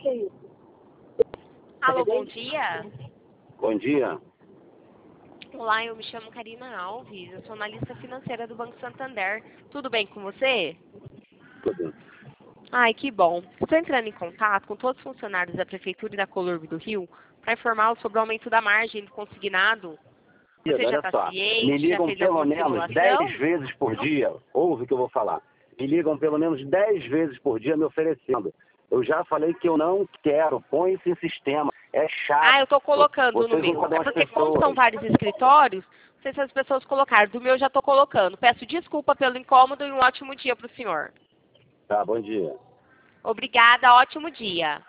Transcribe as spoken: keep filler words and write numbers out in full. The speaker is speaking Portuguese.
é isso? Alô, bom dia. Bom dia. Olá, eu me chamo Karina Alves, eu sou analista financeira do Banco Santander. Tudo bem com você? Tudo. Ai, que bom. Estou entrando em contato com todos os funcionários da Prefeitura e da Colurb do Rio para informá-los sobre o aumento da margem do consignado. Você Olha já está só, ciente? me Já ligam fez pelo alguma menos simulação? dez vezes por dia, ouve o que eu vou falar. Me ligam pelo menos dez vezes por dia me oferecendo. Eu já falei que eu não quero, põe isso em sistema. É chato. Ah, eu estou colocando no Vocês não meu. sabem É as porque como pessoas. são vários escritórios, não sei se as pessoas colocaram. Do meu já estou colocando. Peço desculpa pelo incômodo e um ótimo dia para o senhor. Tá, bom dia. Obrigada, ótimo dia.